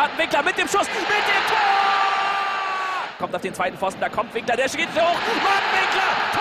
Martin Winkler mit dem Schuss, mit dem Tor! Kommt auf den zweiten Pfosten, da kommt Winkler, der schießt hoch. Martin Winkler,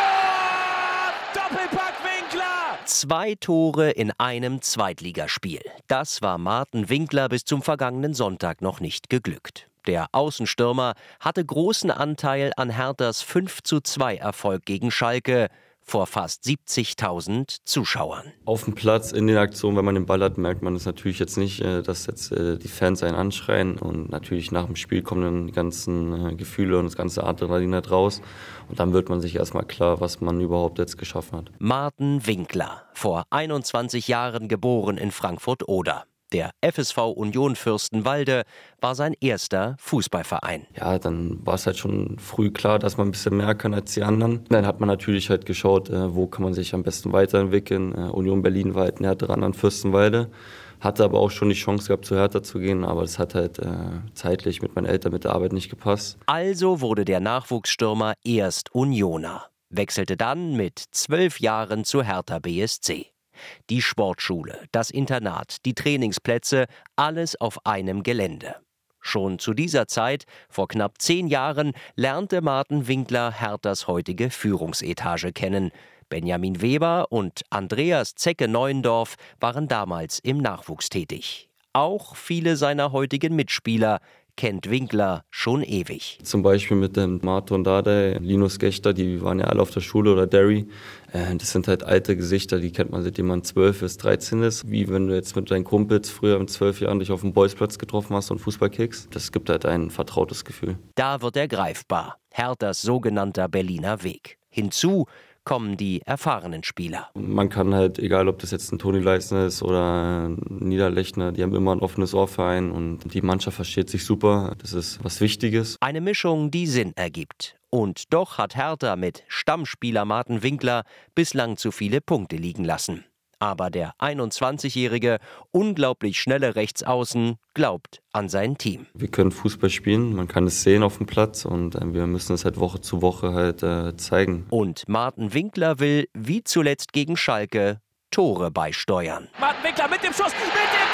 Tor! Doppelpack Winkler! 2 Tore in einem Zweitligaspiel. Das war Martin Winkler bis zum vergangenen Sonntag noch nicht geglückt. Der Außenstürmer hatte großen Anteil an Herthas 5:2 Erfolg gegen Schalke vor fast 70.000 Zuschauern. Auf dem Platz, in den Aktionen, wenn man den Ball hat, merkt man es natürlich jetzt nicht, dass jetzt die Fans einen anschreien. Und natürlich nach dem Spiel kommen dann die ganzen Gefühle und das ganze Adrenalin halt raus. Und dann wird man sich erstmal klar, was man überhaupt jetzt geschaffen hat. Martin Winkler, vor 21 Jahren geboren in Frankfurt-Oder. Der FSV Union Fürstenwalde war sein erster Fußballverein. Ja, dann war es halt schon früh klar, dass man ein bisschen mehr kann als die anderen. Dann hat man natürlich halt geschaut, wo kann man sich am besten weiterentwickeln. Union Berlin war halt näher dran an Fürstenwalde, hatte aber auch schon die Chance gehabt, zu Hertha zu gehen, aber das hat halt zeitlich mit meinen Eltern, mit der Arbeit nicht gepasst. Also wurde der Nachwuchsstürmer erst Unioner, wechselte dann mit 12 Jahren zu Hertha BSC. Die Sportschule, das Internat, die Trainingsplätze, alles auf einem Gelände. Schon zu dieser Zeit, vor knapp 10 Jahren, lernte Martin Winkler Herthas heutige Führungsetage kennen. Benjamin Weber und Andreas Zecke-Neuendorf waren damals im Nachwuchs tätig. Auch viele seiner heutigen Mitspieler kennt Winkler schon ewig. Zum Beispiel mit dem Marton Dardai, Linus Gechter, die waren ja alle auf der Schule, oder Derry. Das sind halt alte Gesichter, die kennt man, seitdem man 12 bis 13 ist. Wie wenn du jetzt mit deinen Kumpels früher mit 12 Jahren dich auf dem Bolzplatz getroffen hast und Fußball kickst. Das gibt halt ein vertrautes Gefühl. Da wird er greifbar. Herthas sogenannter Berliner Weg. Hinzu kommen die erfahrenen Spieler. Man kann halt, egal ob das jetzt ein Toni Leisner ist oder ein Niederlechner, die haben immer ein offenes Ohr für einen und die Mannschaft versteht sich super. Das ist was Wichtiges. Eine Mischung, die Sinn ergibt. Und doch hat Hertha mit Stammspieler Martin Winkler bislang zu viele Punkte liegen lassen. Aber der 21-jährige, unglaublich schnelle Rechtsaußen glaubt an sein Team. Wir können Fußball spielen, man kann es sehen auf dem Platz und wir müssen es halt Woche zu Woche halt zeigen. Und Martin Winkler will, wie zuletzt gegen Schalke, Tore beisteuern. Martin Winkler mit dem Schuss, mit dem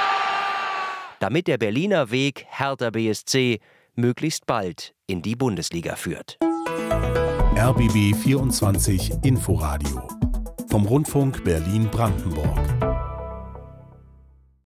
Tor! Damit der Berliner Weg Hertha BSC möglichst bald in die Bundesliga führt. RBB 24 Inforadio vom Rundfunk Berlin-Brandenburg.